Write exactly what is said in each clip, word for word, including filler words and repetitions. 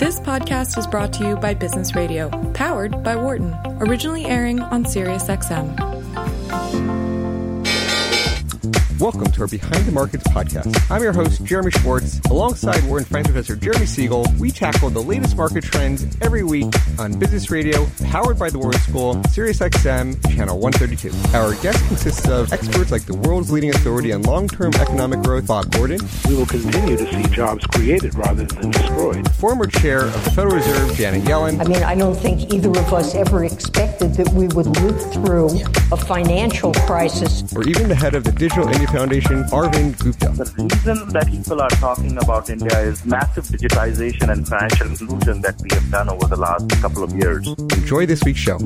This podcast is brought to you by Business Radio, powered by Wharton, originally airing on SiriusXM. Welcome to our Behind the Markets podcast. I'm your host, Jeremy Schwartz. Alongside Wharton Finance Professor Jeremy Siegel, we tackle the latest market trends every week on Business Radio, powered by the Wharton School, SiriusXM, Channel one thirty-two. Our guest consists of experts like the world's leading authority on long-term economic growth, Bob Gordon. We will continue to see jobs created rather than destroyed. Former chair of the Federal Reserve, Janet Yellen. I mean, I don't think either of us ever expected that we would live through a financial crisis. Or even the head of the Digital India Foundation, Arvind Gupta. The reason that people are talking about India is massive digitization and financial inclusion that we have done over the last couple of years. Enjoy this week's show.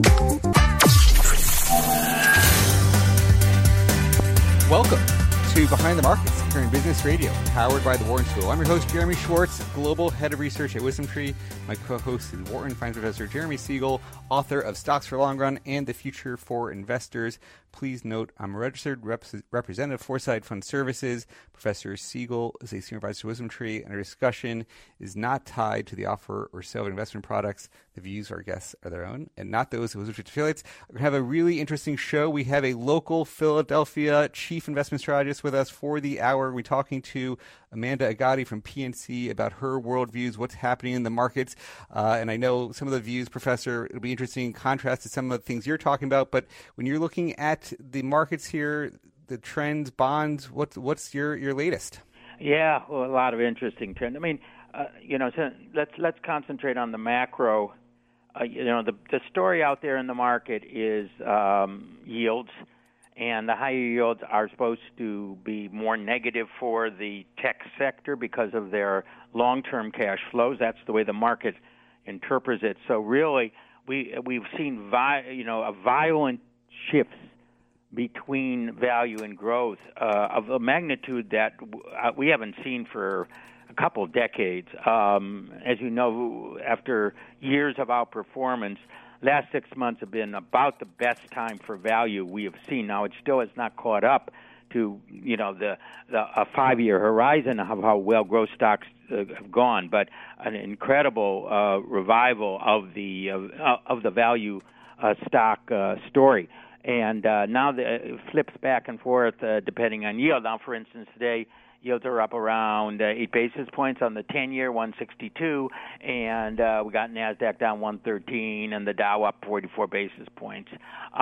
Welcome to Behind the Markets here in Business Radio, powered by the Wharton School. I'm your host, Jeremy Schwartz, Global Head of Research at WisdomTree. My co-host is Wharton Finance Professor Jeremy Siegel, author of Stocks for Long Run and the Future for Investors. Please note, I'm a registered rep- representative for Foresight Fund Services. Professor Siegel is a senior advisor to WisdomTree, and our discussion is not tied to the offer or sale of investment products. The views of our guests are their own and not those of WisdomTree affiliates. We're going to have a really interesting show. We have a local Philadelphia chief investment strategist with us for the hour. We're talking to Amanda Agati from P N C about her worldviews, what's happening in the markets. Uh, and I know some of the views, Professor, it'll be interesting in contrast to some of the things you're talking about. But when you're looking at the markets here, the trends, bonds, what's what's your, your latest? Yeah, well, a lot of interesting trends. I mean, uh, you know, so let's let's concentrate on the macro. Uh, you know, the the story out there in the market is um, yields. And the higher yields are supposed to be more negative for the tech sector because of their long-term cash flows. That's the way the market interprets it. So really, we we've seen vi- you know a violent shift between value and growth uh, of a magnitude that uh, we haven't seen for a couple of decades. Um, as you know, after years of outperformance, last six months have been about the best time for value we have seen. Now, it still has not caught up to, you know, the, the a five-year horizon of how well growth stocks uh, have gone, but an incredible uh, revival of the uh, of the value uh, stock uh, story. And uh, now the, it flips back and forth uh, depending on yield. Now, for instance, today, yields are up around uh, eight basis points on the ten-year, one sixty-two, and uh, we got NASDAQ down one thirteen, and the Dow up forty-four basis points.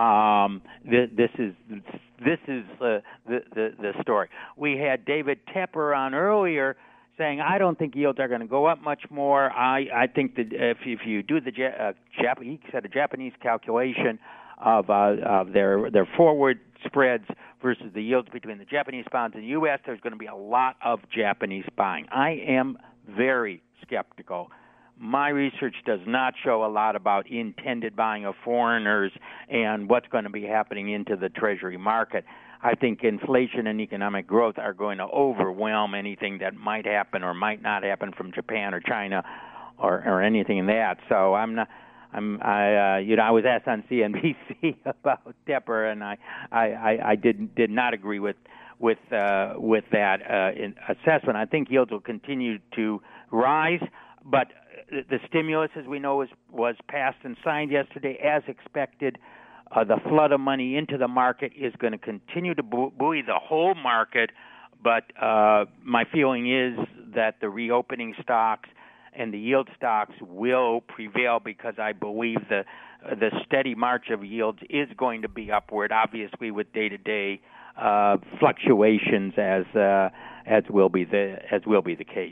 Um, th- this is this is uh, the, the the story. We had David Tepper on earlier saying, I don't think yields are going to go up much more. I, I think that if, if you do the uh, Jap- he said a Japanese calculation of uh, of their their forward spreads versus the yields between the Japanese bonds and the U S, there's going to be a lot of Japanese buying. I am very skeptical. My research does not show a lot about intended buying of foreigners and what's going to be happening into the Treasury market. I think inflation and economic growth are going to overwhelm anything that might happen or might not happen from Japan or China or, or anything in that. So I'm not... I'm, I, uh, you know, I was asked on C N B C about Tepper, and I, I, I, I did did not agree with with uh, with that uh, in assessment. I think yields will continue to rise, but the stimulus, as we know, was was passed and signed yesterday, as expected. Uh, the flood of money into the market is going to continue to bu- buoy the whole market, but uh, my feeling is that the reopening stocks and the yield stocks will prevail because I believe the the steady march of yields is going to be upward, obviously with day-to-day uh, fluctuations as uh, as will be the as will be the case.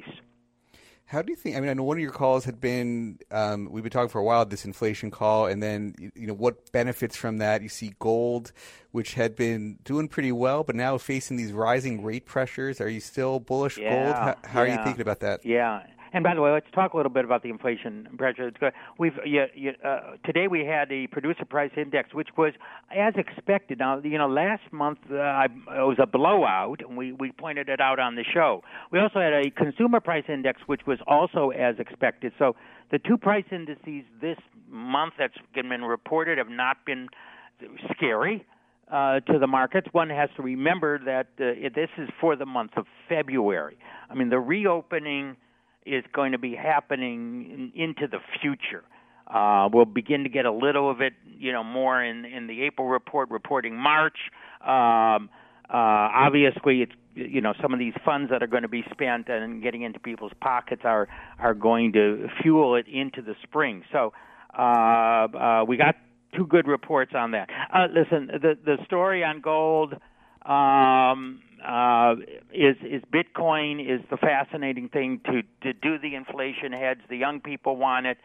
How do you think? I mean, I know one of your calls had been um, we've been talking for a while this inflation call, and then you know what benefits from that. You see gold, which had been doing pretty well, but now facing these rising rate pressures. Are you still bullish yeah, gold? How, how yeah. are you thinking about that? Yeah. And by the way, let's talk a little bit about the inflation pressure. It's good. We've you, you, uh, today we had the producer price index, which was as expected. Now, you know, last month uh, I, it was a blowout, and we, we pointed it out on the show. We also had a consumer price index, which was also as expected. So the two price indices this month that's been reported have not been scary uh, to the markets. One has to remember that uh, this is for the month of February. I mean, the reopening is going to be happening in, into the future. Uh, we'll begin to get a little of it, you know, more in, in the April report, reporting March. Um, uh, obviously, it's, you know, some of these funds that are going to be spent and getting into people's pockets are are going to fuel it into the spring. So uh, uh, we got two good reports on that. Uh, listen, the the story on gold um, uh, is is Bitcoin is the fascinating thing to to do the inflation hedge. The young people want it.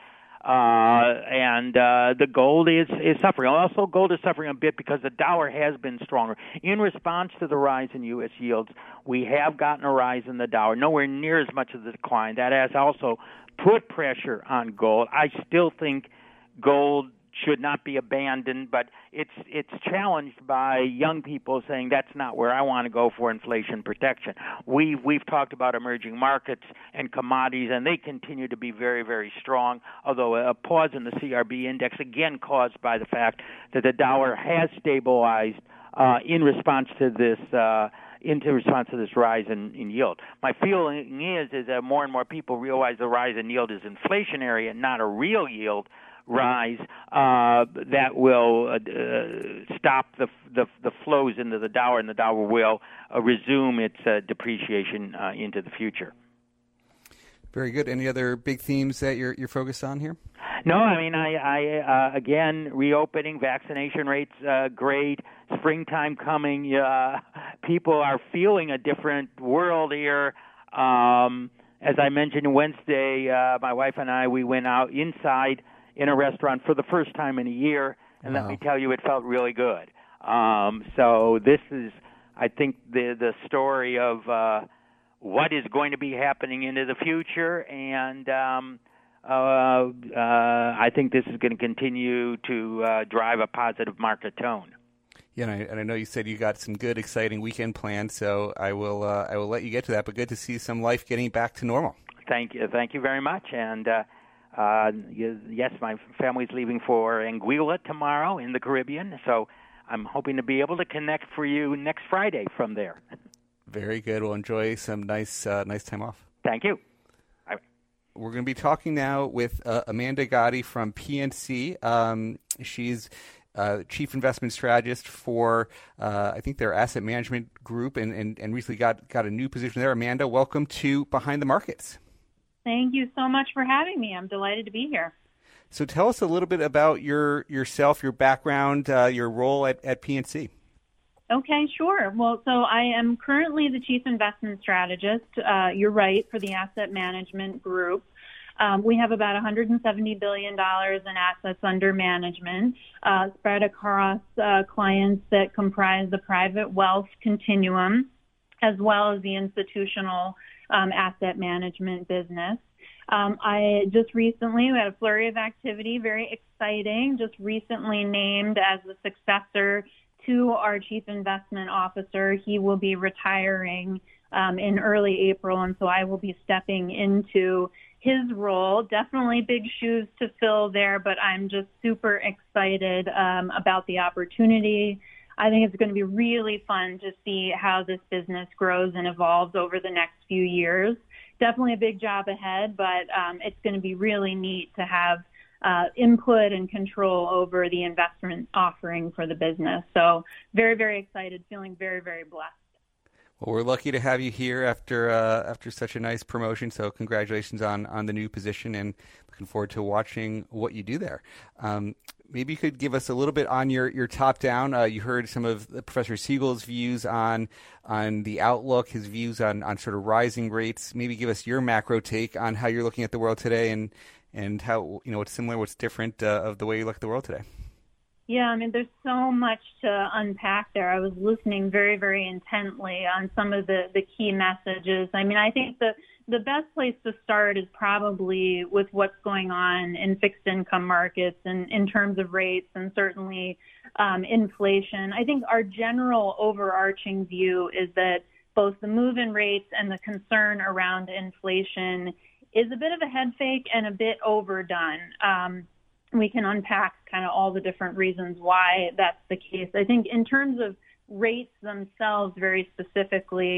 Uh, and uh, the gold is, is suffering. Also, gold is suffering a bit because the dollar has been stronger. In response to the rise in U S yields, we have gotten a rise in the dollar, nowhere near as much of the decline. That has also put pressure on gold. I still think gold should not be abandoned, but it's it's challenged by young people saying that's not where I want to go for inflation protection. We've, we've talked about emerging markets and commodities, and they continue to be very, very strong, although a pause in the C R B index, again caused by the fact that the dollar has stabilized uh, in response to this uh, in response to this rise in, in yield. My feeling is, is that more and more people realize the rise in yield is inflationary and not a real yield rise uh, that will uh, uh, stop the, the the flows into the dollar, and the dollar will uh, resume its uh, depreciation uh, into the future. Very good. Any other big themes that you're you're focused on here? No, I mean, I, I uh, again, reopening, vaccination rates uh, great, springtime coming. Uh, people are feeling a different world here. Um, as I mentioned Wednesday, uh, my wife and I, we went out inside in a restaurant for the first time in a year, and wow. Let me tell you, it felt really good. Um, so this is, I think, the the story of uh, what is going to be happening into the future, and um, uh, uh, I think this is going to continue to uh, drive a positive market tone. Yeah, and I, and I know you said you got some good, exciting weekend plans, so I will uh, I will let you get to that. But good to see some life getting back to normal. Thank you, thank you very much, and. Uh, Uh, yes, my family's leaving for Anguilla tomorrow in the Caribbean, so I'm hoping to be able to connect for you next Friday from there. Very good. We'll enjoy some nice, uh, nice time off. Thank you. Bye. We're going to be talking now with uh, Amanda Gotti from P N C. Um, she's uh, chief investment strategist for, uh, I think, their asset management group, and, and, and recently got, got a new position there. Amanda, welcome to Behind the Markets. Thank you so much for having me. I'm delighted to be here. So tell us a little bit about your yourself, your background, uh, your role at, at P N C. Okay, sure. Well, so I am currently the chief investment strategist. Uh, you're right, for the asset management group. Um, we have about one hundred seventy billion dollars in assets under management uh, spread across uh, clients that comprise the private wealth continuum, as well as the institutional Um, asset management business. Um, I just recently, we had a flurry of activity, very exciting, just recently named as the successor to our chief investment officer. He will be retiring um, in early April, and so I will be stepping into his role. Definitely big shoes to fill there, but I'm just super excited um, about the opportunity. I think it's going to be really fun to see how this business grows and evolves over the next few years. Definitely a big job ahead, but um, it's going to be really neat to have uh, input and control over the investment offering for the business. So very, very excited, feeling very, very blessed. Well, we're lucky to have you here after uh, after such a nice promotion. So congratulations on, on the new position, and looking forward to watching what you do there. Um, maybe you could give us a little bit on your, your top down. Uh, you heard some of Professor Siegel's views on on the outlook, his views on, on sort of rising rates. Maybe give us your macro take on how you're looking at the world today, and and how, you know, what's similar, what's different uh, of the way you look at the world today. Yeah, I mean, there's so much to unpack there. I was listening very, very intently on some of the, the key messages. I mean, I think the, the best place to start is probably with what's going on in fixed income markets and in terms of rates and certainly um, inflation. I think our general overarching view is that both the move in rates and the concern around inflation is a bit of a head fake and a bit overdone. Um, we can unpack kind of all the different reasons why that's the case. I think in terms of rates themselves, very specifically,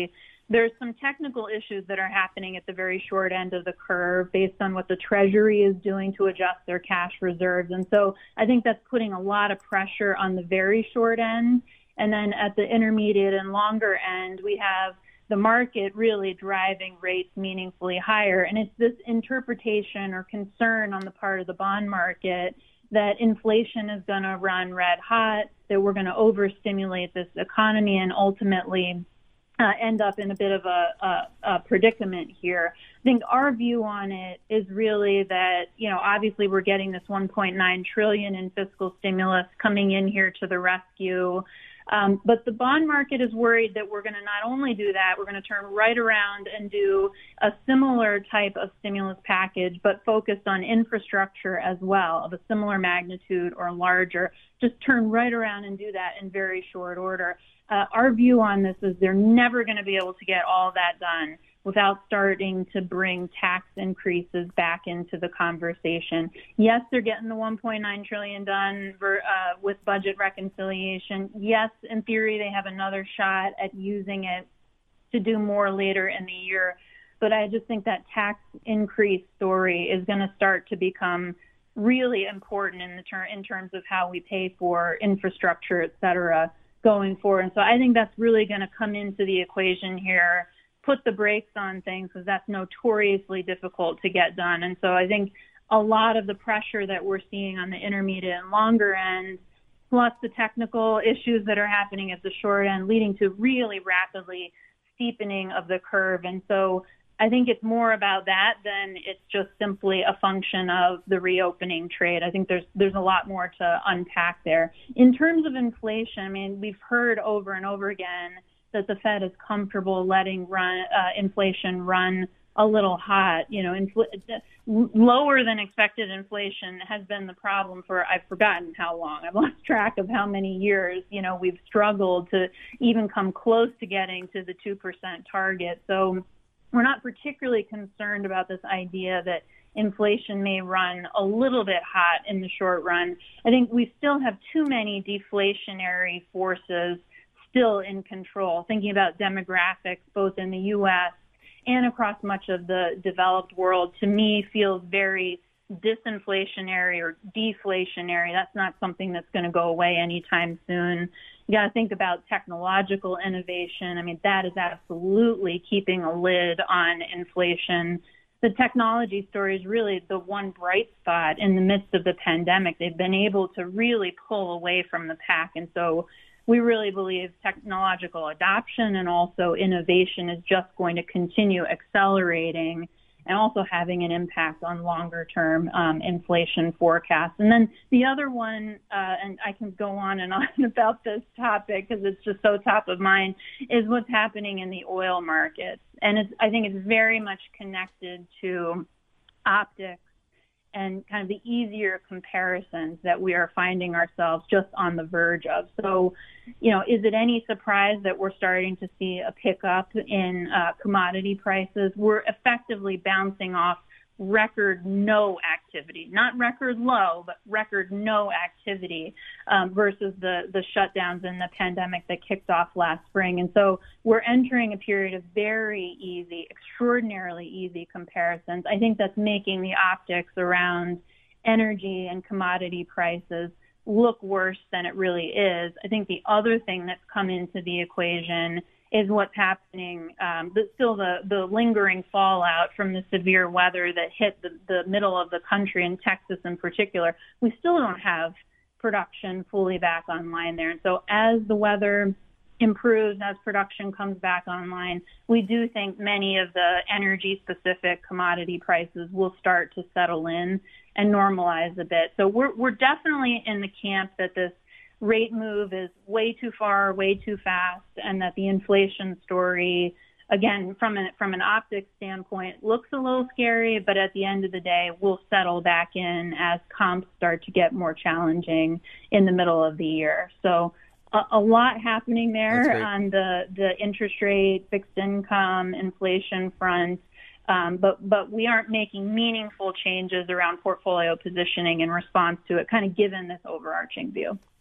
there's some technical issues that are happening at the very short end of the curve based on what the Treasury is doing to adjust their cash reserves. And so I think that's putting a lot of pressure on the very short end. And then at the intermediate and longer end, we have the market really driving rates meaningfully higher. And it's this interpretation or concern on the part of the bond market that inflation is going to run red hot, that we're going to overstimulate this economy and ultimately uh, end up in a bit of a, a, a predicament here. I think our view on it is really that, you know, obviously we're getting this one point nine trillion dollars in fiscal stimulus coming in here to the rescue. Um, but the bond market is worried that we're going to not only do that, we're going to turn right around and do a similar type of stimulus package, but focused on infrastructure as well, of a similar magnitude or larger. Just turn right around and do that in very short order. Uh, our view on this is they're never going to be able to get all that done without starting to bring tax increases back into the conversation. Yes, they're getting the one point nine trillion dollars done for, uh, with budget reconciliation. Yes, in theory, they have another shot at using it to do more later in the year. But I just think that tax increase story is going to start to become really important in the ter- in terms of how we pay for infrastructure, et cetera, going forward. And so I think that's really going to come into the equation here, put the brakes on things, because that's notoriously difficult to get done. And so I think a lot of the pressure that we're seeing on the intermediate and longer end, plus the technical issues that are happening at the short end, leading to really rapidly steepening of the curve. And so I think it's more about that than it's just simply a function of the reopening trade. I think there's there's a lot more to unpack there. In terms of inflation, I mean, we've heard over and over again that the Fed is comfortable letting run uh, inflation run a little hot. You know, infl- lower than expected inflation has been the problem for, I've forgotten how long. I've lost track of how many years, you know, we've struggled to even come close to getting to the two percent target. So we're not particularly concerned about this idea that inflation may run a little bit hot in the short run. I think we still have too many deflationary forces still in control. Thinking about demographics, both in the U S and across much of the developed world, to me feels very disinflationary or deflationary. That's not something that's going to go away anytime soon. You got to think about technological innovation. I mean, that is absolutely keeping a lid on inflation. The technology story is really the one bright spot in the midst of the pandemic. They've been able to really pull away from the pack. And so we really believe technological adoption and also innovation is just going to continue accelerating and also having an impact on longer-term um, inflation forecasts. And then the other one, uh, and I can go on and on about this topic because it's just so top of mind, is what's happening in the oil markets. And it's, I think it's very much connected to optics and kind of the easier comparisons that we are finding ourselves just on the verge of. So, you know, is it any surprise that we're starting to see a pickup in uh, commodity prices? We're effectively bouncing off record no activity, not record low, but record no activity um, versus the, the shutdowns and the pandemic that kicked off last spring. And so we're entering a period of very easy, extraordinarily easy comparisons. I think that's making the optics around energy and commodity prices look worse than it really is. I think the other thing that's come into the equation is what's happening, um, but still the, the lingering fallout from the severe weather that hit the, the middle of the country, in Texas in particular. We still don't have production fully back online there. And so as the weather improves, as production comes back online, we do think many of the energy-specific commodity prices will start to settle in and normalize a bit. So we're we're definitely in the camp that this rate move is way too far, way too fast, and that the inflation story, again, from an, from an optics standpoint, looks a little scary, but at the end of the day, will settle back in as comps start to get more challenging in the middle of the year. So a, a lot happening there on the, the interest rate, fixed income, inflation front. Um, but but we aren't making meaningful changes around portfolio positioning in response to it, kind of given this overarching view.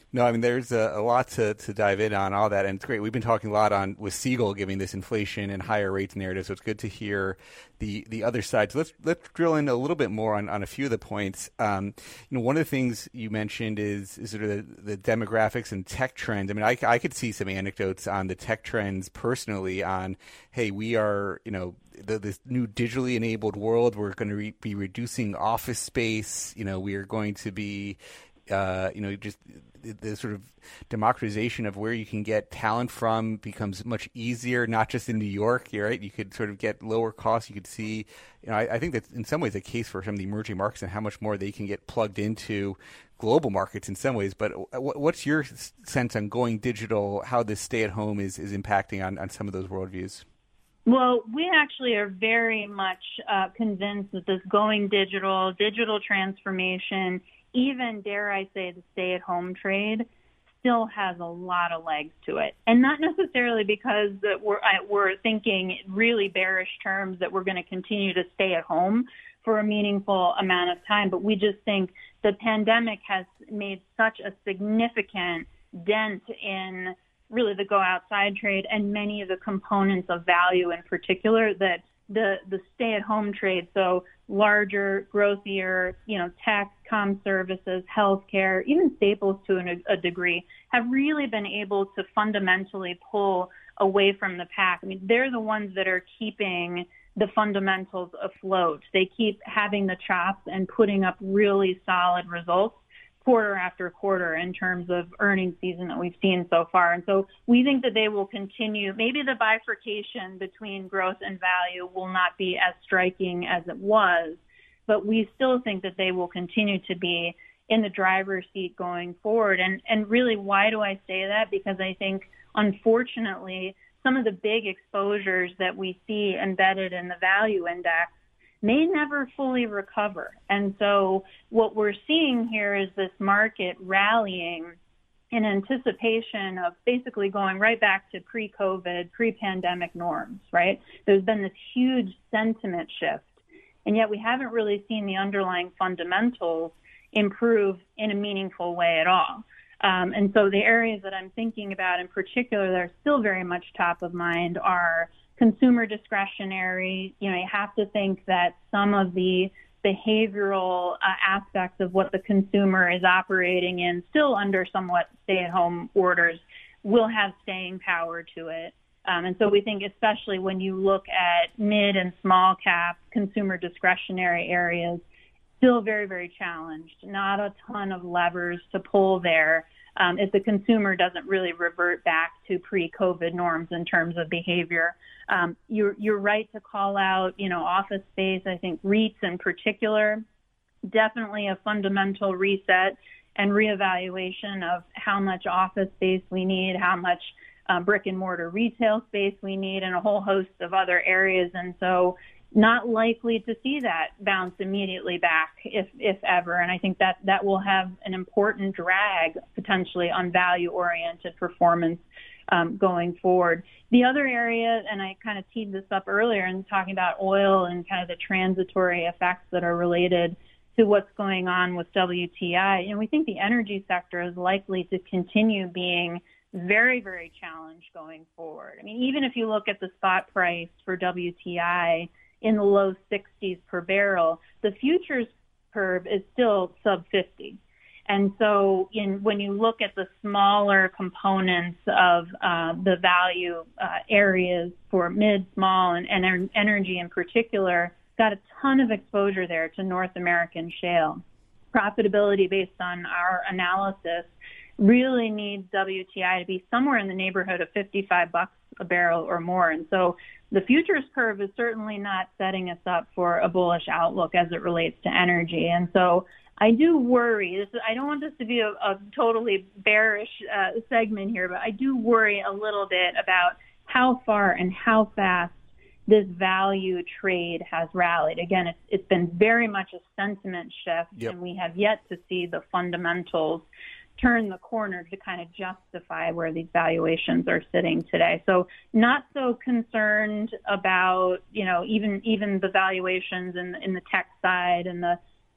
No, I mean, there's a, a lot to, to dive in on all that, and it's great. We've been talking a lot on with Siegel giving this inflation and higher rates narrative, so it's good to hear the the other side. So let's let's drill in a little bit more on, on a few of the points. Um, you know, one of the things you mentioned is, is sort of the, the demographics and tech trends. I mean, I, I could see some anecdotes on the tech trends personally on, hey, we are, you know, the, this new digitally enabled world, we're going to re- be reducing office space. You know, we are going to be, uh, you know, just the, the sort of democratization of where you can get talent from becomes much easier, not just in New York, right? You could sort of get lower costs. You could see, you know, I, I think that's in some ways a case for some of the emerging markets and how much more they can get plugged into global markets in some ways. But what's your sense on going digital, how this stay-at-home is, is impacting on, on some of those worldviews? Well, we actually are very much uh, convinced that this going digital, digital transformation, even, dare I say, the stay-at-home trade still has a lot of legs to it. And not necessarily because that we're, we're thinking really bearish terms that we're going to continue to stay at home for a meaningful amount of time, but we just think the pandemic has made such a significant dent in really the go outside trade and many of the components of value in particular that the the stay at home trade, so larger, growthier, you know, tech, comm services, healthcare, even staples to an, a degree, have really been able to fundamentally pull away from the pack. I mean, they're the ones that are keeping the fundamentals afloat. They keep having the chops and putting up really solid results quarter after quarter in terms of earnings season that we've seen so far. And so we think that they will continue. Maybe the bifurcation between growth and value will not be as striking as it was, but we still think that they will continue to be in the driver's seat going forward. And, and really, why do I say that? Because I think, unfortunately, some of the big exposures that we see embedded in the value index may never fully recover. And so what we're seeing here is this market rallying in anticipation of basically going right back to pre-COVID, pre-pandemic norms, right? There's been this huge sentiment shift, and yet we haven't really seen the underlying fundamentals improve in a meaningful way at all. Um, and so the areas that I'm thinking about in particular that are still very much top of mind are consumer discretionary. You know, you have to think that some of the behavioral uh, aspects of what the consumer is operating in, still under somewhat stay-at-home orders, will have staying power to it. Um, and so we think, especially when you look at mid and small cap consumer discretionary areas, still very, very challenged. Not a ton of levers to pull there um, if the consumer doesn't really revert back to pre-COVID norms in terms of behavior. Um, you're, you're right to call out, you know, office space. I think REITs in particular, definitely a fundamental reset and reevaluation of how much office space we need, how much uh, brick and mortar retail space we need, and a whole host of other areas. And so not likely to see that bounce immediately back, if if ever. And I think that that will have an important drag potentially on value-oriented performance um, going forward. The other area, and I kind of teed this up earlier in talking about oil and kind of the transitory effects that are related to what's going on with W T I, and we think the energy sector is likely to continue being very, very challenged going forward. I mean, even if you look at the spot price for W T I in the low sixties per barrel, the futures curve is still sub fifty. And so in, when you look at the smaller components of uh, the value uh, areas for mid, small, and, and energy in particular, got a ton of exposure there to North American shale. Profitability based on our analysis really needs W T I to be somewhere in the neighborhood of fifty-five bucks a barrel or more. And so the futures curve is certainly not setting us up for a bullish outlook as it relates to energy. And so I do worry, this, I don't want this to be a, a totally bearish uh, segment here, but I do worry a little bit about how far and how fast this value trade has rallied. Again, it's, it's been very much a sentiment shift, yep. and we have yet to see the fundamentals turn the corner to kind of justify where these valuations are sitting today. So not so concerned about, you know, even even the valuations in, in the tech side and the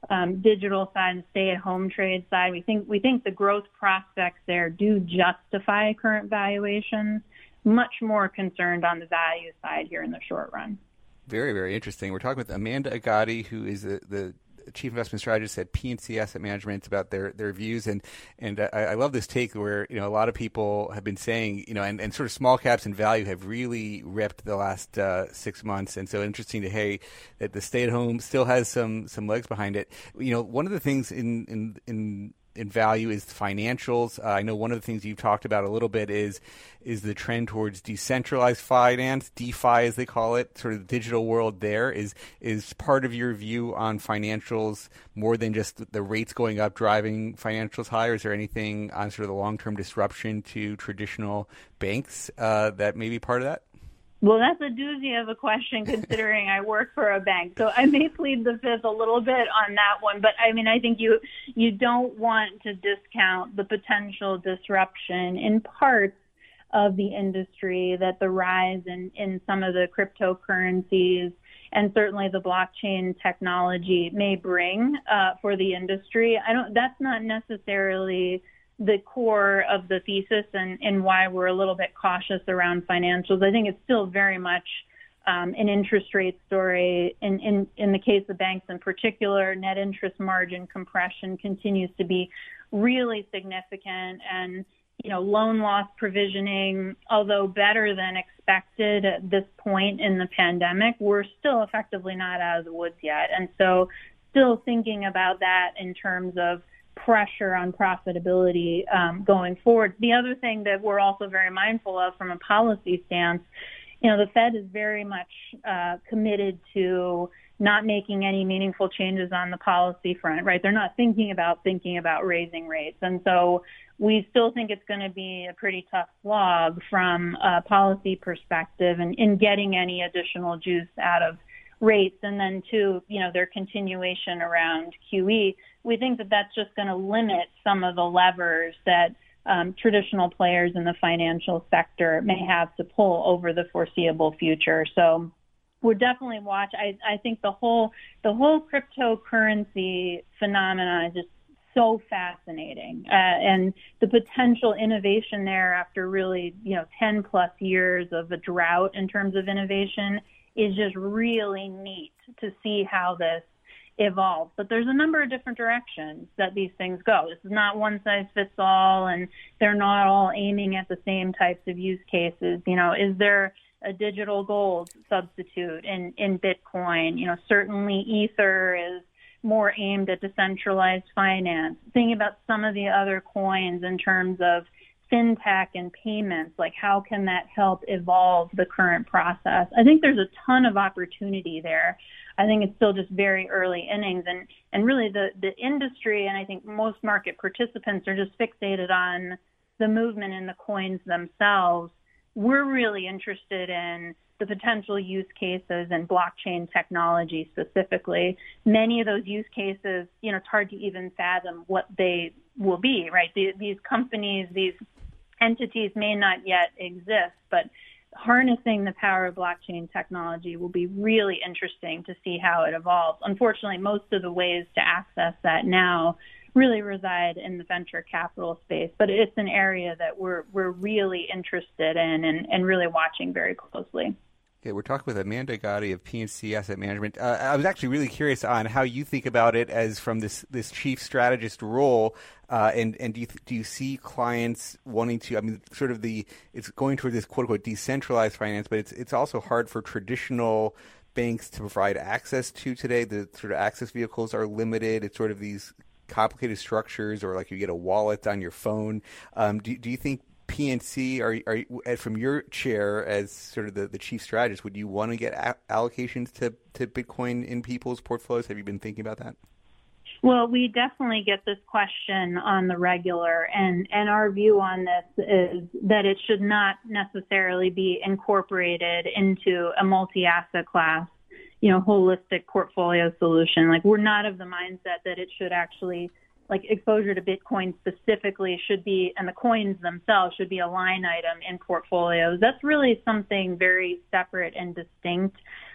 um, digital side, the stay-at-home trade side. We think we think the growth prospects there do justify current valuations. Much more concerned on the value side here in the short run. Very, very interesting. We're talking with Amanda Agati, who is the, the Chief Investment Strategist at P and C Asset Management, about their, their views. And, and I, I love this take where, you know, a lot of people have been saying, you know, and, and sort of small caps and value have really ripped the last uh, six months. And so interesting to hey that the stay at home still has some, some legs behind it. You know, one of the things in, in, in, in value is financials. Uh, I know one of the things you've talked about a little bit is is the trend towards decentralized finance, DeFi as they call it, sort of the digital world there. Is is part of your view on financials more than just the rates going up driving financials higher? Is there anything on sort of the long-term disruption to traditional banks uh, that may be part of that? Well, that's a doozy of a question considering I work for a bank. So I may plead the fifth a little bit on that one. But, I mean, I think you you don't want to discount the potential disruption in parts of the industry that the rise in, in some of the cryptocurrencies and certainly the blockchain technology may bring uh, for the industry. I don't. That's not necessarily the core of the thesis and, and why we're a little bit cautious around financials. I think it's still very much um, an interest rate story. In, in, in the case of banks in particular, net interest margin compression continues to be really significant. And, you know, loan loss provisioning, although better than expected at this point in the pandemic, we're still effectively not out of the woods yet. And so still thinking about that in terms of pressure on profitability um, going forward. The other thing that we're also very mindful of from a policy stance, you know, the Fed is very much uh, committed to not making any meaningful changes on the policy front, right? They're not thinking about thinking about raising rates. And so we still think it's going to be a pretty tough slog from a policy perspective and in getting any additional juice out of rates. And then two, you know, their continuation around Q E. We think that that's just going to limit some of the levers that um, traditional players in the financial sector may have to pull over the foreseeable future. So we're definitely watch. I, I think the whole the whole cryptocurrency phenomenon is just so fascinating, uh, and the potential innovation there after really, you know, ten plus years of a drought in terms of innovation is just really neat to see how this evolve. But there's a number of different directions that these things go. This is not one size fits all, and they're not all aiming at the same types of use cases. You know, is there a digital gold substitute in, in Bitcoin? You know, certainly Ether is more aimed at decentralized finance. Thinking about some of the other coins in terms of fintech and payments, like how can that help evolve the current process? I think there's a ton of opportunity there. I think it's still just very early innings, and, and really the, the industry, and I think most market participants are just fixated on the movement in the coins themselves. We're really interested in the potential use cases and blockchain technology specifically. Many of those use cases, you know, it's hard to even fathom what they will be, right? The, these companies, these entities may not yet exist, but harnessing the power of blockchain technology will be really interesting to see how it evolves. Unfortunately, most of the ways to access that now really reside in the venture capital space, but it's an area that we're we're really interested in and, and really watching very closely. Okay, we're talking with Amanda Agati of P and C Asset Management. Uh, I was actually really curious on how you think about it as from this, this chief strategist role, uh, and and do you do you see clients wanting to? I mean, sort of the it's going toward this quote unquote decentralized finance, but it's it's also hard for traditional banks to provide access to today. The sort of access vehicles are limited. It's sort of these complicated structures, or like you get a wallet on your phone. Um, do do you think P and C, are, are from your chair as sort of the, the chief strategist, would you want to get a- allocations to, to Bitcoin in people's portfolios? Have you been thinking about that? Well, we definitely get this question on the regular, and, and our view on this is that it should not necessarily be incorporated into a multi-asset class, you know, holistic portfolio solution. Like, we're not of the mindset that it should actually, like, exposure to Bitcoin specifically should be, and the coins themselves should be a line item in portfolios. That's really something very separate and distinct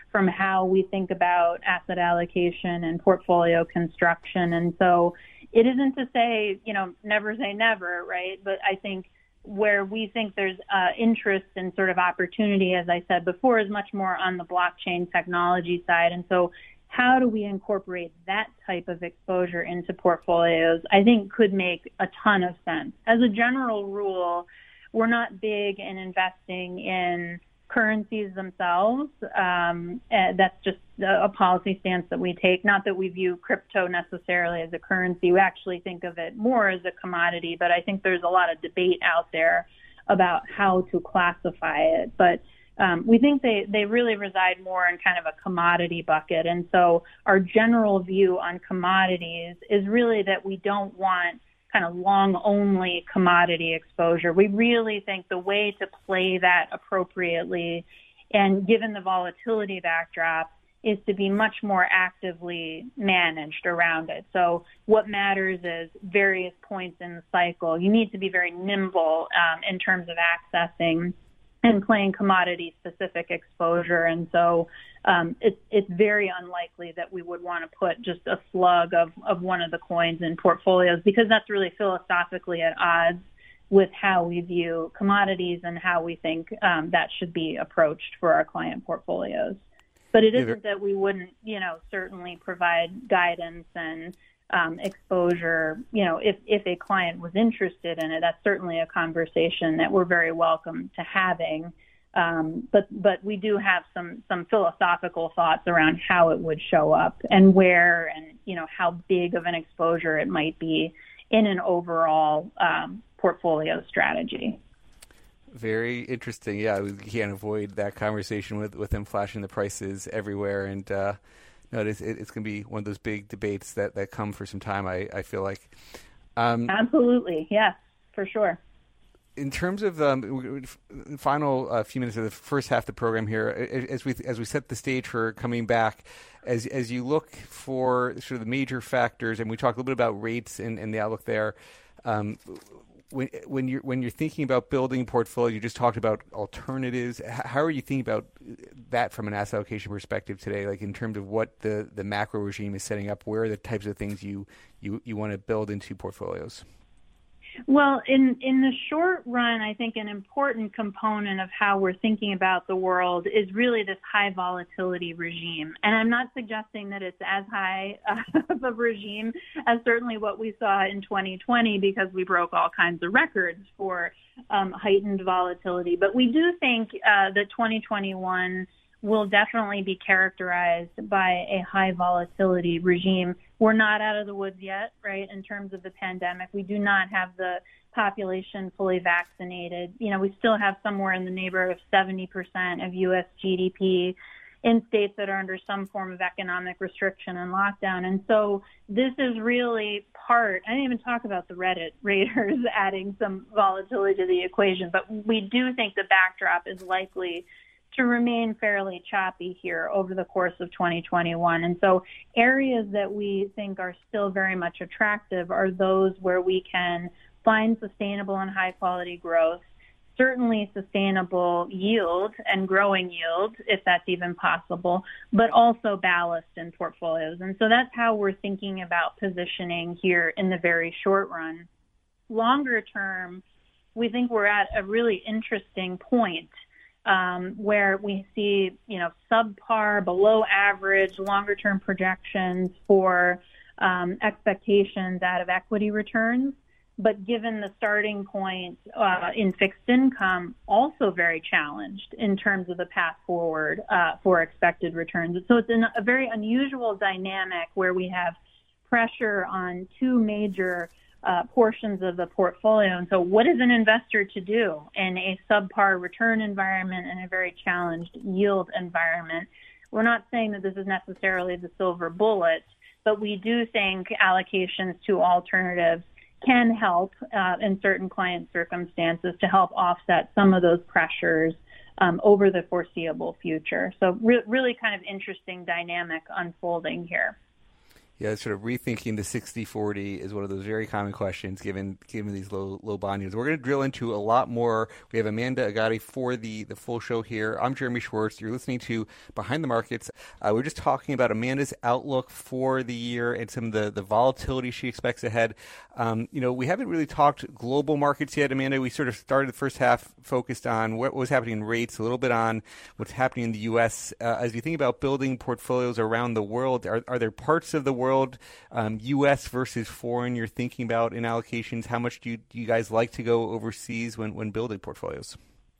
from how we think about asset allocation and portfolio construction. And so it isn't to say, you know, never say never, right? But I think where we think there's uh, interest and sort of opportunity, as I said before, is much more on the blockchain technology side. And so how do we incorporate that type of exposure into portfolios, I think could make a ton of sense. As a general rule, we're not big in investing in currencies themselves. Um, that's just a policy stance that we take. Not that we view crypto necessarily as a currency. We actually think of it more as a commodity, but I think there's a lot of debate out there about how to classify it. But um, we think they, they really reside more in kind of a commodity bucket. And so our general view on commodities is really that we don't want kind of long-only commodity exposure. We really think the way to play that appropriately, and given the volatility backdrop, is to be much more actively managed around it. So what matters is various points in the cycle. You need to be very nimble um, in terms of accessing and playing commodity-specific exposure. And so um, it's it's very unlikely that we would want to put just a slug of, of one of the coins in portfolios, because that's really philosophically at odds with how we view commodities and how we think um, that should be approached for our client portfolios. But it isn't that we wouldn't, you know, certainly provide guidance and um, exposure, you know, if, if a client was interested in it. That's certainly a conversation that we're very welcome to having. Um, but but we do have some, some philosophical thoughts around how it would show up and where, and, you know, how big of an exposure it might be in an overall um, portfolio strategy. Very interesting. Yeah, we can't avoid that conversation with, with them flashing the prices everywhere. And uh, no, it's, it's going to be one of those big debates that, that come for some time, I, I feel like. Um, Absolutely. Yes, for sure. In terms of the um, final uh, few minutes of the first half of the program here, as we as we set the stage for coming back, as as you look for sort of the major factors, and we talked a little bit about rates and, and the outlook there, um, when when you're when you're thinking about building portfolio, you just talked about alternatives. How are you thinking about that from an asset allocation perspective today? Like in terms of what the, the macro regime is setting up, where are the types of things you you, you want to build into portfolios? Well, in, in the short run, I think an important component of how we're thinking about the world is really this high volatility regime. And I'm not suggesting that it's as high of a regime as certainly what we saw in twenty twenty, because we broke all kinds of records for um, heightened volatility. But we do think uh, that twenty twenty-one will definitely be characterized by a high volatility regime. We're not out of the woods yet, right, in terms of the pandemic. We do not have the population fully vaccinated. You know, we still have somewhere in the neighborhood of seventy percent of U S G D P in states that are under some form of economic restriction and lockdown. And so this is really part, I didn't even talk about the Reddit raiders adding some volatility to the equation, but we do think the backdrop is likely to remain fairly choppy here over the course of twenty twenty-one. And so areas that we think are still very much attractive are those where we can find sustainable and high quality growth, certainly sustainable yield and growing yield, if that's even possible, but also ballast in portfolios. And so that's how we're thinking about positioning here in the very short run. Longer term, we think we're at a really interesting point Um, where we see, you know, subpar, below average, longer-term projections for um, expectations out of equity returns. But given the starting point uh, in fixed income, also very challenged in terms of the path forward uh, for expected returns. So it's an, a very unusual dynamic where we have pressure on two major Uh, portions of the portfolio. And so what is an investor to do in a subpar return environment and a very challenged yield environment? We're not saying that this is necessarily the silver bullet, but we do think allocations to alternatives can help uh, in certain client circumstances to help offset some of those pressures um, over the foreseeable future. So re- really kind of interesting dynamic unfolding here. Yeah, sort of rethinking the sixty forty is one of those very common questions given given these low low bond yields. We're going to drill into a lot more. We have Amanda Agati for the, the full show here. I'm Jeremy Schwartz. You're listening to Behind the Markets. Uh, we're just talking about Amanda's outlook for the year and some of the, the volatility she expects ahead. Um, you know, we haven't really talked global markets yet, Amanda. We sort of started the first half focused on what was happening in rates, a little bit on what's happening in the U S. Uh, as you think about building portfolios around the world, are, are there parts of the world World, um, U S versus foreign, you're thinking about in allocations? How much do you, do you guys like to go overseas when, when building portfolios?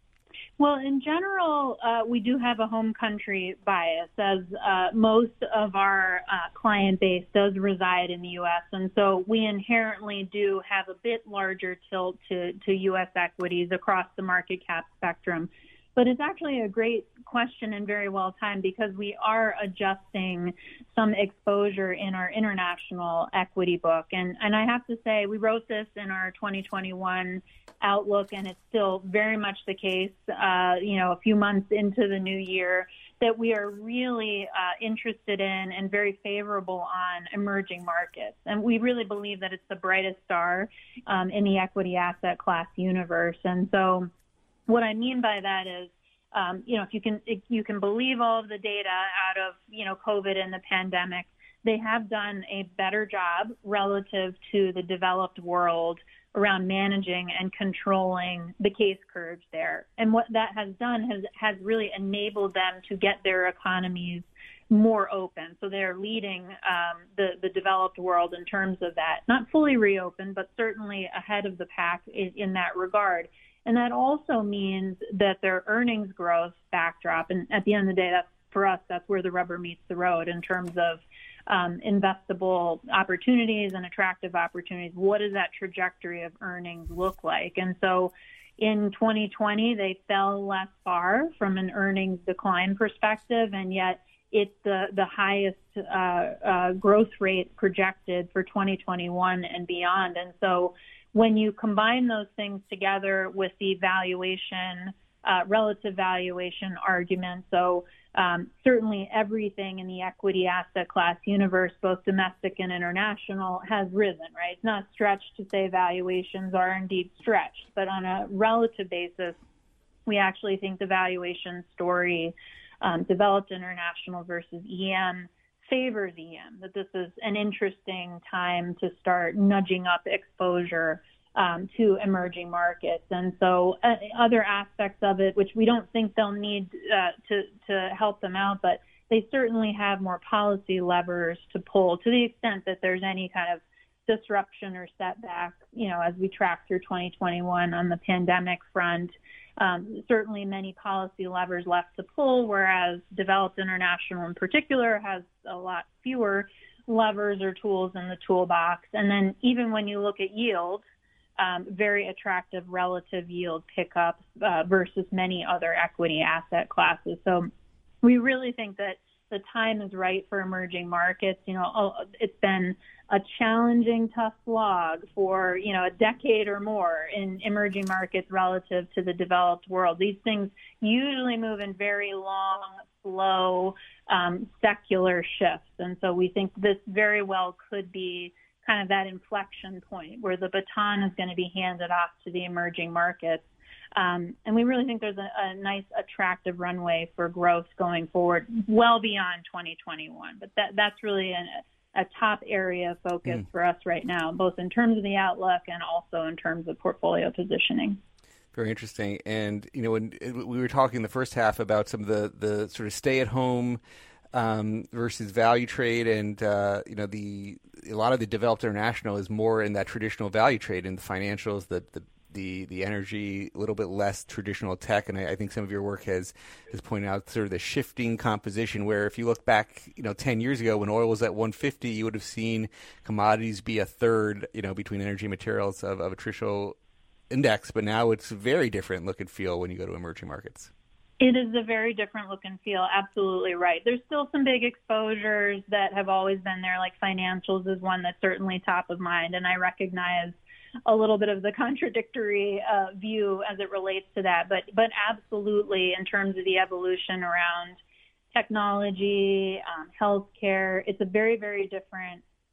Well, in general, uh, we do have a home country bias, as uh, most of our uh, client base does reside in the U S, and so we inherently do have a bit larger tilt to, to U S equities across the market cap spectrum. But it's actually a great question and very well timed because we are adjusting some exposure in our international equity book. And, and I have to say, we wrote this in our twenty twenty-one outlook, and it's still very much the case, uh, you know, a few months into the new year, that we are really uh, interested in and very favorable on emerging markets. And we really believe that it's the brightest star um, in the equity asset class universe. And so what I mean by that is, um, you know, if you can if you can believe all of the data out of, you know, COVID and the pandemic, they have done a better job relative to the developed world around managing and controlling the case curves there. And what that has done has, has really enabled them to get their economies more open. So they're leading um, the, the developed world in terms of that. Not fully reopened, but certainly ahead of the pack in, in that regard. And that also means that their earnings growth backdrop, and at the end of the day, that's, for us, that's where the rubber meets the road in terms of um, investable opportunities and attractive opportunities. What does that trajectory of earnings look like? And so in twenty twenty, they fell less far from an earnings decline perspective, and yet it's the, the highest uh, uh, growth rate projected for twenty twenty-one and beyond. And so when you combine those things together with the valuation, uh, relative valuation argument, so um, certainly everything in the equity asset class universe, both domestic and international, has risen, right? It's not stretched to say valuations are indeed stretched, but on a relative basis, we actually think the valuation story, um, developed international versus E M, favors E M, that this is an interesting time to start nudging up exposure um, to emerging markets. And so uh, other aspects of it, which we don't think they'll need uh, to, to help them out, but they certainly have more policy levers to pull to the extent that there's any kind of disruption or setback, you know, as we track through twenty twenty-one on the pandemic front. Um, certainly many policy levers left to pull, whereas developed international in particular has a lot fewer levers or tools in the toolbox. And then even when you look at yields, um, very attractive relative yield pickups uh, versus many other equity asset classes. So we really think that the time is right for emerging markets. You know, it's been a challenging, tough slog for, you know, a decade or more in emerging markets relative to the developed world. These things usually move in very long, slow, um, secular shifts. And so we think this very well could be kind of that inflection point where the baton is going to be handed off to the emerging markets. Um, and we really think there's a, a nice, attractive runway for growth going forward, well beyond twenty twenty-one. But that that's really an, a top area of focus mm. for us right now, both in terms of the outlook and also in terms of portfolio positioning. Very interesting. And, you know, when we were talking the first half about some of the, the sort of stay-at-home um, versus value trade, and, uh, you know, the a lot of the developed international is more in that traditional value trade in the financials, the, the the the energy, a little bit less traditional tech. And I, I think some of your work has has pointed out sort of the shifting composition where if you look back, you know, ten years ago when oil was at one fifty, you would have seen commodities be a third, you know, between energy and materials of, of a traditional index. But now it's very different look and feel when you go to emerging markets. It is a very different look and feel. Absolutely right. There's still some big exposures that have always been there, like financials is one that's certainly top of mind. And I recognize a little bit of the contradictory uh, view as it relates to that. But but absolutely, in terms of the evolution around technology, um, healthcare, it's a very, very different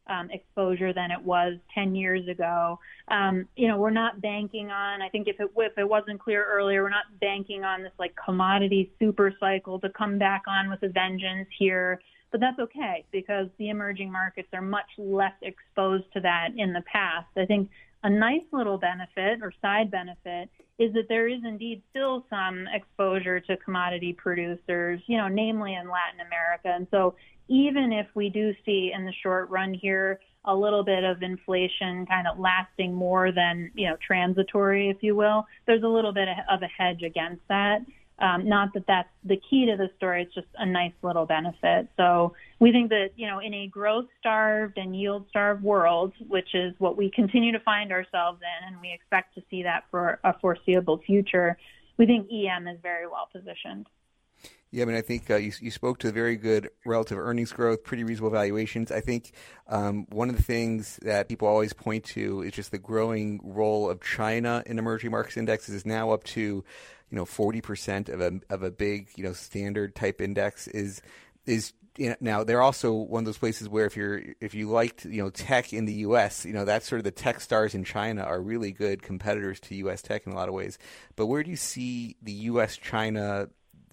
um, exposure than it was ten years ago. Um, you know, we're not banking on, I think if it, if it wasn't clear earlier, we're not banking on this like commodity super cycle to come back on with a vengeance here. But that's okay because the emerging markets are much less exposed to that in the past. I think a nice little benefit or side benefit is that there is indeed still some exposure to commodity producers, you know, namely in Latin America. And so even if we do see in the short run here a little bit of inflation kind of lasting more than, you know, transitory, if you will, there's a little bit of a hedge against that. Um, not that that's the key to the story. It's just a nice little benefit. So we think that, you know, in a growth-starved and yield-starved world, which is what we continue to find ourselves in, and we expect to see that for a foreseeable future, we think E M is very well positioned. Yeah, I mean, I think uh, you, you spoke to very good relative earnings growth, pretty reasonable valuations. I think um, one of the things that people always point to is just the growing role of China in emerging markets indexes is now up to, you know, forty percent of a of a big, you know, standard type index is is you know, now they're also one of those places where if you're if you liked, you know, tech in the U S, you know, that's sort of the tech stars in China are really good competitors to U S tech in a lot of ways. But where do you see the U S China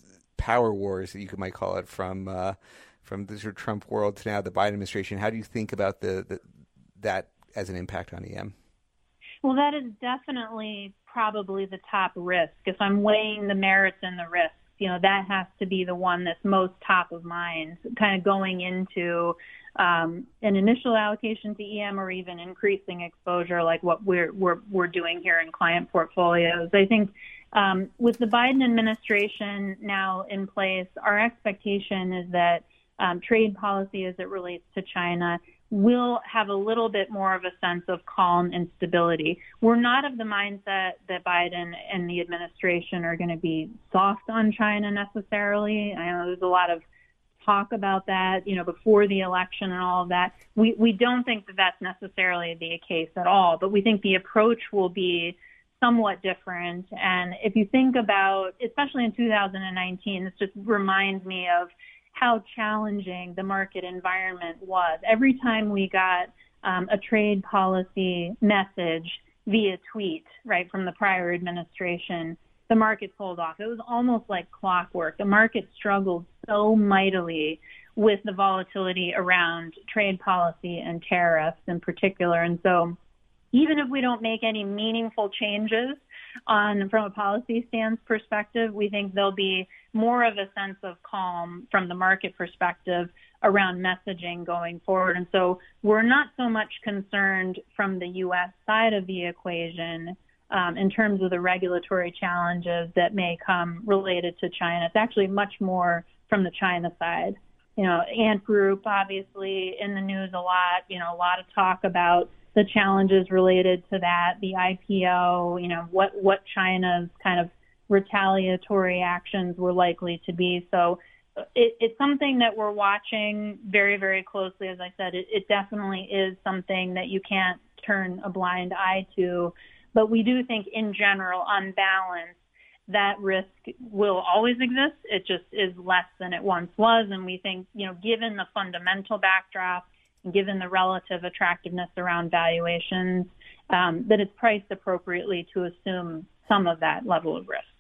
power wars that you could might call it from uh, from the sort of Trump world to now the Biden administration? How do you think about the, the that as an impact on E M? Well, that is definitely probably the top risk. If I'm weighing the merits and the risks, you know, that has to be the one that's most top of mind, kind of going into um, an initial allocation to E M or even increasing exposure like what we're we're we're doing here in client portfolios. I think um, with the Biden administration now in place, our expectation is that um, trade policy as it relates to China will have a little bit more of a sense of calm and stability. We're not of the mindset that Biden and the administration are going to be soft on China necessarily. I know there's a lot of talk about that, you know, before the election and all of that. We we don't think that that's necessarily the case at all, but we think the approach will be somewhat different. And if you think about, especially in two thousand nineteen, this just reminds me of how challenging the market environment was. Every time we got um, a trade policy message via tweet, right, from the prior administration, the market pulled off. It was almost like clockwork. The market struggled so mightily with the volatility around trade policy and tariffs in particular. And so even if we don't make any meaningful changes on from a policy stance perspective, we think there'll be more of a sense of calm from the market perspective around messaging going forward. And so we're not so much concerned from the U S side of the equation um, in terms of the regulatory challenges that may come related to China. It's actually much more from the China side. You know, Ant Group, obviously in the news a lot, you know, a lot of talk about the challenges related to that, the I P O, you know, what, what China's kind of retaliatory actions were likely to be. So it, it's something that we're watching very, very closely. As I said, it, it definitely is something that you can't turn a blind eye to. But we do think in general, on balance, that risk will always exist. It just is less than it once was. And we think, you know, given the fundamental backdrop, given the relative attractiveness around valuations, um, that it's priced appropriately to assume some of that level of risk.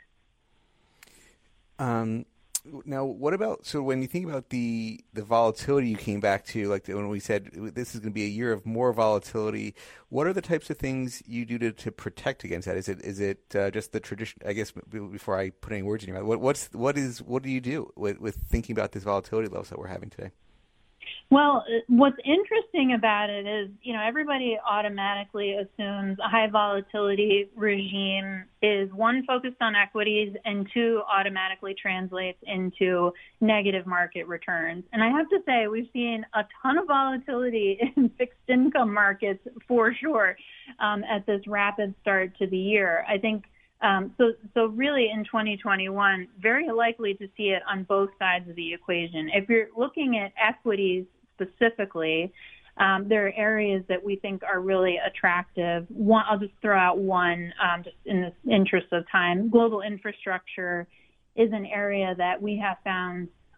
Um, now, what about, so when you think about the the volatility you came back to, like when we said this is going to be a year of more volatility, what are the types of things you do to, to protect against that? Is it is it uh, just the tradition, I guess, before I put any words in your mouth, what, what's, what is, what do you do with, with thinking about this volatility levels that we're having today? Well, what's interesting about it is, you know, everybody automatically assumes a high volatility regime is, one, focused on equities, and two, automatically translates into negative market returns. And I have to say, we've seen a ton of volatility in fixed income markets for sure um, at this rapid start to the year. I think Um, so, so really in twenty twenty-one, very likely to see it on both sides of the equation. If you're looking at equities specifically, um, there are areas that we think are really attractive. One, I'll just throw out one, um, just in the interest of time. Global infrastructure is an area that we have found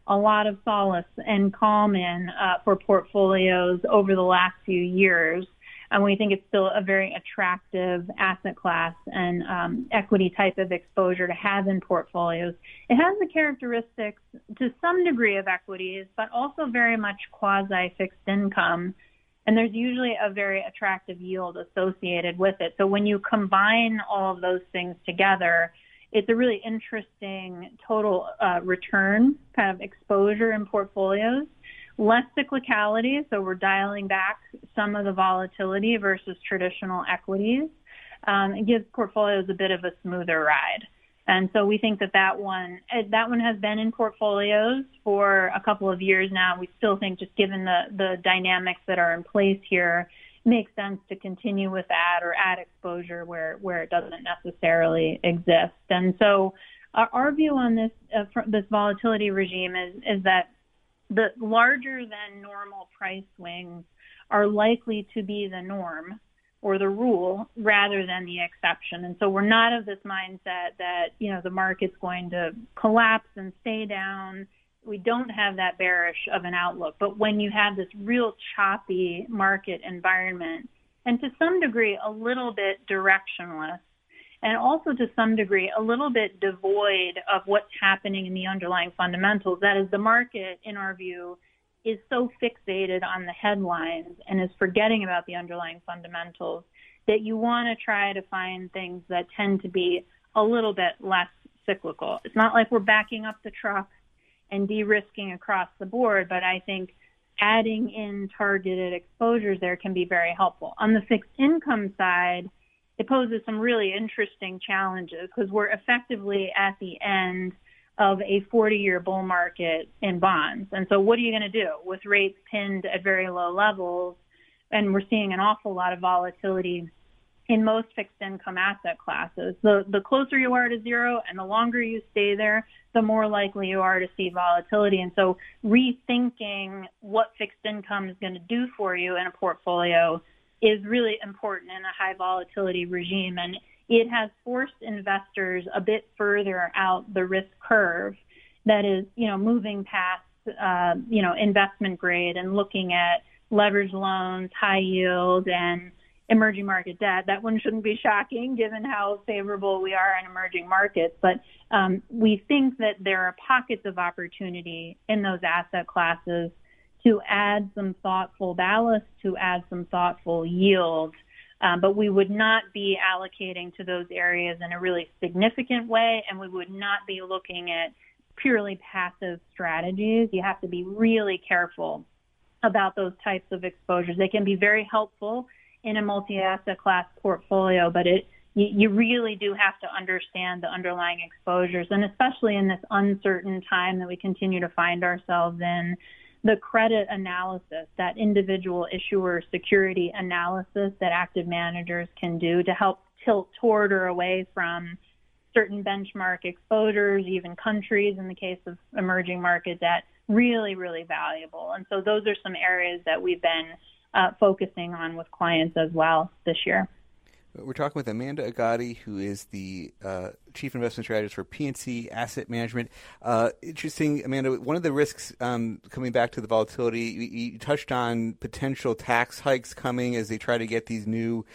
a lot of solace and calm in uh, for portfolios over the last few years. And we think it's still a very attractive asset class and um, equity type of exposure to have in portfolios. It has the characteristics to some degree of equities, but also very much quasi-fixed income. And there's usually a very attractive yield associated with it. So when you combine all of those things together, it's a really interesting total uh, return kind of exposure in portfolios. Less cyclicality, so we're dialing back some of the volatility versus traditional equities. Um, it gives portfolios a bit of a smoother ride. And so we think that that one, that one has been in portfolios for a couple of years now. We still think, just given the, the dynamics that are in place here, it makes sense to continue with that or add exposure where, where it doesn't necessarily exist. And so our, our view on this, uh, this volatility regime is, is that the larger than normal price swings are likely to be the norm or the rule rather than the exception. And so we're not of this mindset that, you know, the market's going to collapse and stay down. We don't have that bearish of an outlook. But when you have this real choppy market environment, and to some degree a little bit directionless, and also to some degree a little bit devoid of what's happening in the underlying fundamentals. That is, the market, in our view, is so fixated on the headlines and is forgetting about the underlying fundamentals that you want to try to find things that tend to be a little bit less cyclical. It's not like we're backing up the truck and de-risking across the board, but I think adding in targeted exposures there can be very helpful. On the fixed income side, it poses some really interesting challenges because we're effectively at the end of a forty-year bull market in bonds. And so what are you going to do with rates pinned at very low levels? And we're seeing an awful lot of volatility in most fixed income asset classes. The, the closer you are to zero and the longer you stay there, the more likely you are to see volatility. And so rethinking what fixed income is going to do for you in a portfolio is really important in a high volatility regime. And it has forced investors a bit further out the risk curve that is, you know, moving past, uh, you know, investment grade and looking at leveraged loans, high yield, and emerging market debt. That one shouldn't be shocking given how favorable we are in emerging markets. But um, we think that there are pockets of opportunity in those asset classes to add some thoughtful ballast, to add some thoughtful yield. Um, but we would not be allocating to those areas in a really significant way, and we would not be looking at purely passive strategies. You have to be really careful about those types of exposures. They can be very helpful in a multi-asset class portfolio, but it you, you really do have to understand the underlying exposures, and especially in this uncertain time that we continue to find ourselves in, the credit analysis, that individual issuer security analysis that active managers can do to help tilt toward or away from certain benchmark exposures, even countries in the case of emerging market debt, really, really valuable. And so those are some areas that we've been uh, focusing on with clients as well this year. We're talking with Amanda Agati, who is the uh, Chief Investment Strategist for P and C Asset Management. Uh, interesting, Amanda, one of the risks, um, coming back to the volatility, you, you touched on potential tax hikes coming as they try to get these new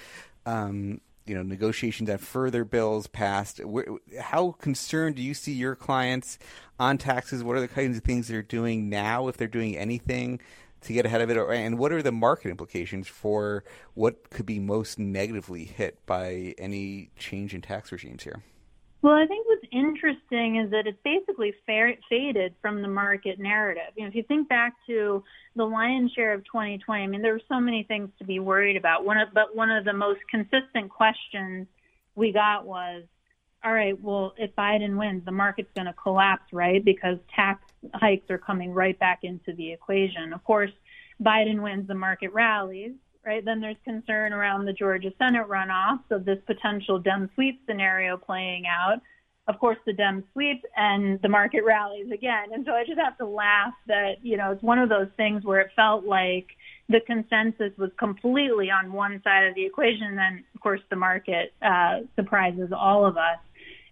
um, you know, negotiations on further bills passed. Where, how concerned do you see your clients on taxes? What are the kinds of things they're doing now, if they're doing anything to get ahead of it, or, and what are the market implications for what could be most negatively hit by any change in tax regimes here? Well, I think what's interesting is that it's basically fair, faded from the market narrative. You know, if you think back to the lion's share of twenty twenty, I mean, there were so many things to be worried about. One of, but one of the most consistent questions we got was, all right, well, if Biden wins, the market's going to collapse, right? Because tax hikes are coming right back into the equation. Of course, Biden wins, the market rallies, right? Then there's concern around the Georgia Senate runoff, so this potential Dem sweep scenario playing out. Of course, the Dem sweep and the market rallies again. And so I just have to laugh that, you know, it's one of those things where it felt like the consensus was completely on one side of the equation. And then, of course, the market uh, surprises all of us.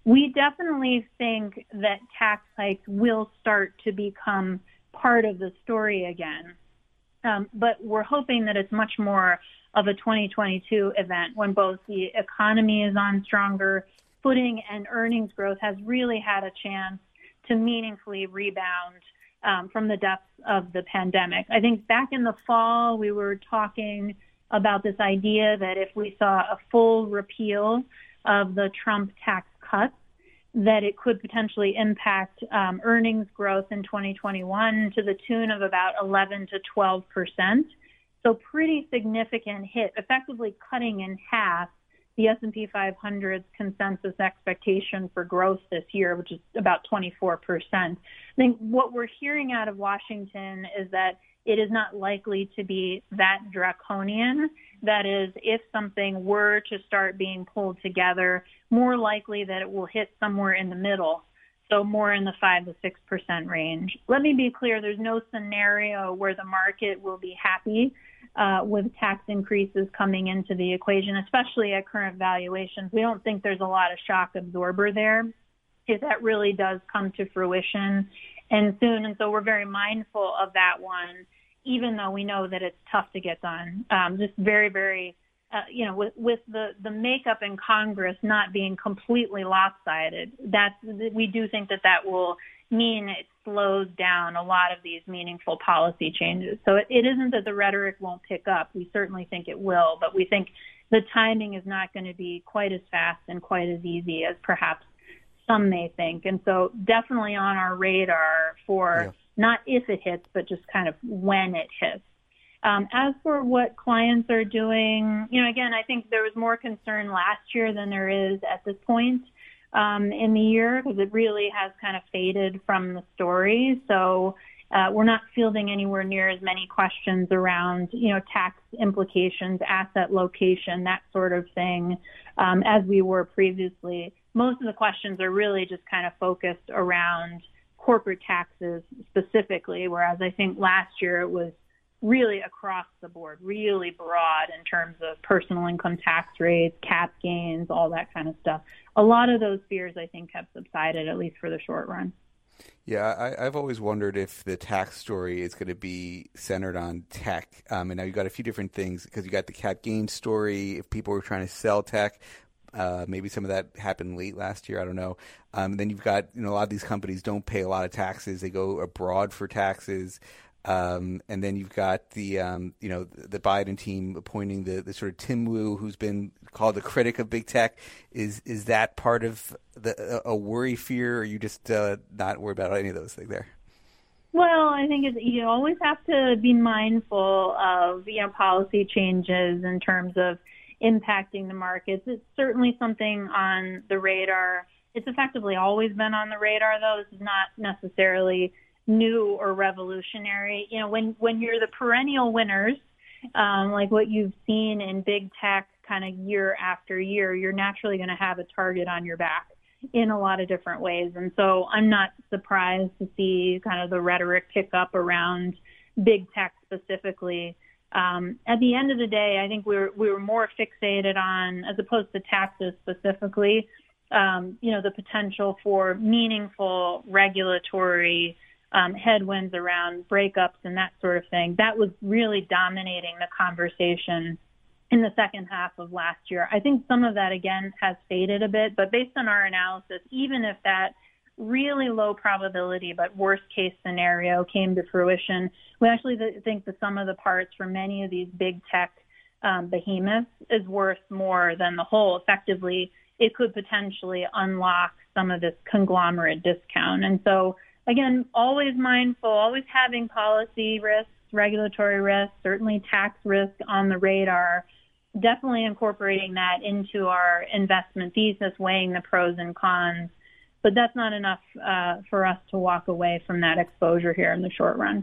we definitely think that tax hikes will start to become part of the story again. Um, but we're hoping that it's much more of a twenty twenty-two event when both the economy is on stronger footing and earnings growth has really had a chance to meaningfully rebound um, from the depths of the pandemic. I think back in the fall, we were talking about this idea that if we saw a full repeal of the Trump tax cuts, that it could potentially impact um, earnings growth in twenty twenty-one to the tune of about eleven to twelve percent. So pretty significant hit, effectively cutting in half the S and P five hundred's consensus expectation for growth this year, which is about twenty-four percent. I think what we're hearing out of Washington is that it is not likely to be that draconian. That is, if something were to start being pulled together, more likely that it will hit somewhere in the middle, so more in the five to six percent range. Let me be clear, there's no scenario where the market will be happy uh, with tax increases coming into the equation, especially at current valuations. We don't think there's a lot of shock absorber there if that really does come to fruition and soon. And so we're very mindful of that one, even though we know that it's tough to get done. Um, just very, very, uh, you know, with, with the, the makeup in Congress not being completely lopsided, that's, we do think that that will mean it slows down a lot of these meaningful policy changes. So it, it isn't that the rhetoric won't pick up. We certainly think it will, but we think the timing is not going to be quite as fast and quite as easy as perhaps some may think. And so definitely on our radar for yeah. not if it hits, but just kind of when it hits. Um, as for what clients are doing, you know, again, I think there was more concern last year than there is at this point um, in the year, because it really has kind of faded from the story. So uh, we're not fielding anywhere near as many questions around, you know, tax implications, asset location, that sort of thing, um, as we were previously. Most of the questions are really just kind of focused around corporate taxes specifically, whereas I think last year it was really across the board, really broad in terms of personal income tax rates, cap gains, all that kind of stuff. A lot of those fears, I think, have subsided, at least for the short run. Yeah, I, I've always wondered if the tax story is going to be centered on tech. Um, and now you've got a few different things, because you got the cap gain story, if people were trying to sell tech. Uh, maybe some of that happened late last year. I don't know. Um, then you've got, you know, a lot of these companies don't pay a lot of taxes. They go abroad for taxes. Um, and then you've got the, um, you know, the Biden team appointing the, the sort of Tim Wu, who's been called the critic of big tech. Is is that part of the, a worry, fear, or are you just uh, not worried about any of those things there? Well, I think it's, you always have to be mindful of, you know, policy changes in terms of impacting the markets. It's certainly something on the radar. It's effectively always been on the radar, though. This is not necessarily new or revolutionary. You know, when, when you're the perennial winners, um, like what you've seen in big tech kind of year after year, you're naturally going to have a target on your back in a lot of different ways. And so I'm not surprised to see kind of the rhetoric pick up around big tech specifically. Um, at the end of the day, I think we were, we were more fixated on, as opposed to taxes specifically, um, you know, the potential for meaningful regulatory um, headwinds around breakups and that sort of thing. That was really dominating the conversation in the second half of last year. I think some of that, again, has faded a bit, but based on our analysis, even if that really low probability but worst case scenario came to fruition, we actually think the sum of the parts for many of these big tech um, behemoths is worth more than the whole. Effectively, it could potentially unlock some of this conglomerate discount. And so, again, always mindful, always having policy risks, regulatory risks, certainly tax risk on the radar, definitely incorporating that into our investment thesis, weighing the pros and cons. But that's not enough uh, for us to walk away from that exposure here in the short run.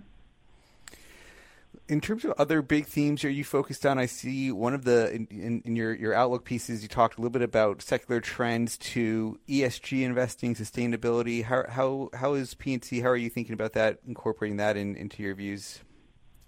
In terms of other big themes, are you focused on? I see one of the, in, in, in your, your outlook pieces, you talked a little bit about secular trends to E S G investing, sustainability. How how how is P and C, how are you thinking about that, incorporating that in, into your views?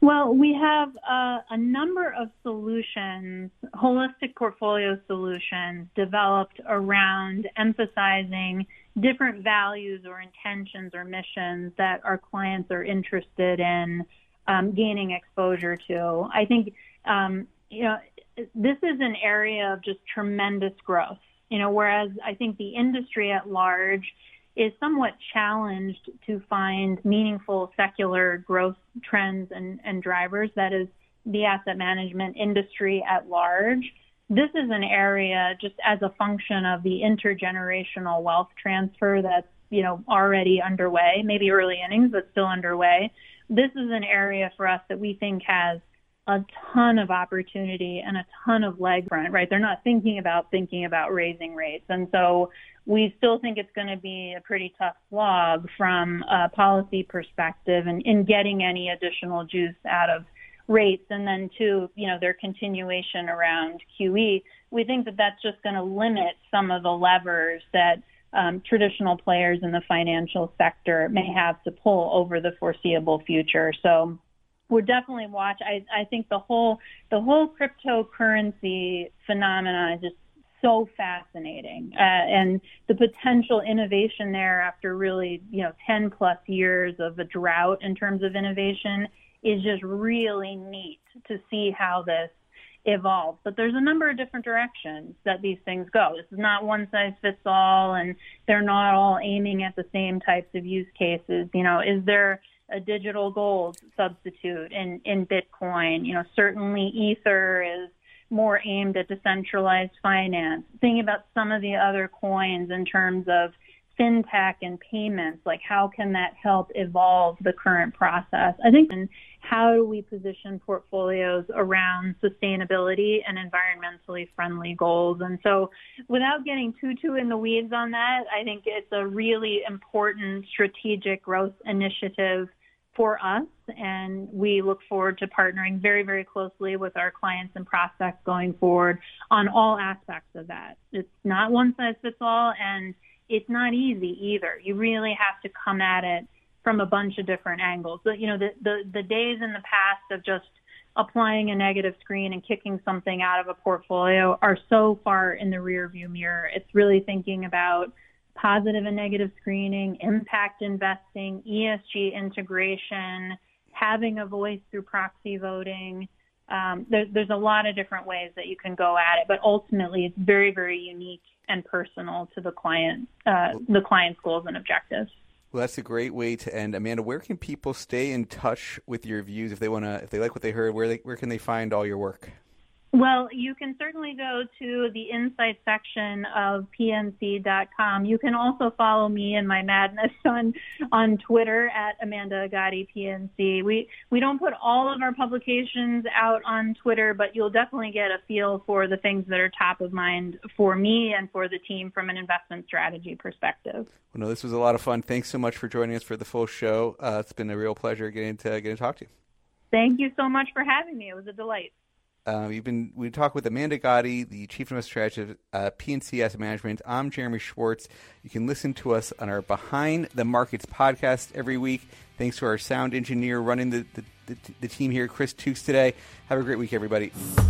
Well, we have uh, a number of solutions, holistic portfolio solutions, developed around emphasizing different values or intentions or missions that our clients are interested in um, gaining exposure to. I think, um, you know, this is an area of just tremendous growth, you know, whereas I think the industry at large is somewhat challenged to find meaningful secular growth trends and, and drivers. That is the asset management industry at large. This is an area just as a function of the intergenerational wealth transfer that's, you know, already underway, maybe early innings, but still underway. This is an area for us that we think has a ton of opportunity and a ton of leg front, right? They're not thinking about thinking about raising rates. And so we still think it's going to be a pretty tough slog from a policy perspective and in getting any additional juice out of rates. And then two, you know, their continuation around Q E. We think that that's just going to limit some of the levers that um, traditional players in the financial sector may have to pull over the foreseeable future. So we're definitely watch. I, I think the whole the whole cryptocurrency phenomenon is just so fascinating, uh, and the potential innovation there after really, you know, ten plus years of a drought in terms of innovation is just really neat to see how this evolves. But there's a number of different directions that these things go. This is not one size fits all, and they're not all aiming at the same types of use cases. You know, is there a digital gold substitute in, in Bitcoin? You know, certainly Ether is more aimed at decentralized finance. Thinking about some of the other coins in terms of fintech and payments, like how can that help evolve the current process? I think, and how do we position portfolios around sustainability and environmentally friendly goals? And so without getting too, too in the weeds on that, I think it's a really important strategic growth initiative for us, and we look forward to partnering very, very closely with our clients and prospects going forward on all aspects of that. It's not one size fits all, and it's not easy either. You really have to come at it from a bunch of different angles. But, you know, the, the, the days in the past of just applying a negative screen and kicking something out of a portfolio are so far in the rearview mirror. It's really thinking about positive and negative screening, impact investing, E S G integration, having a voice through proxy voting. Um, there, there's a lot of different ways that you can go at it, but ultimately it's very, very unique and personal to the client, uh, the client's goals and objectives. Well, that's a great way to end. Amanda, where can people stay in touch with your views if they want to, if they like what they heard? Where they, where can they find all your work? Well, you can certainly go to the insight section of P N C dot com. You can also follow me and my madness on on Twitter at Amanda Agati P N C. We we don't put all of our publications out on Twitter, but you'll definitely get a feel for the things that are top of mind for me and for the team from an investment strategy perspective. Well, no, this was a lot of fun. Thanks so much for joining us for the full show. Uh, it's been a real pleasure getting to getting to talk to you. Thank you so much for having me. It was a delight. Uh, we've been we talked with Amanda Agati, the Chief Investment Strategist of uh, P N C Asset Management. I'm Jeremy Schwartz. You can listen to us on our Behind the Markets podcast every week. Thanks to our sound engineer running the, the, the, the team here, Chris Tukes, today. Have a great week, everybody.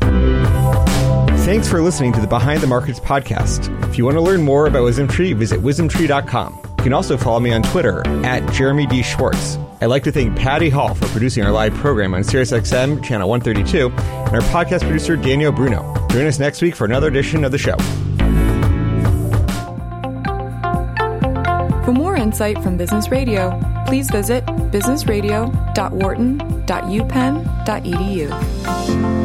Thanks for listening to the Behind the Markets podcast. If you want to learn more about WisdomTree, visit wisdom tree dot com. You can also follow me on Twitter at Jeremy D. Schwartz. I'd like to thank Patty Hall for producing our live program on SiriusXM Channel one thirty-two and our podcast producer, Daniel Bruno. Join us next week for another edition of the show. For more insight from Business Radio, please visit business radio dot wharton dot u penn dot e d u.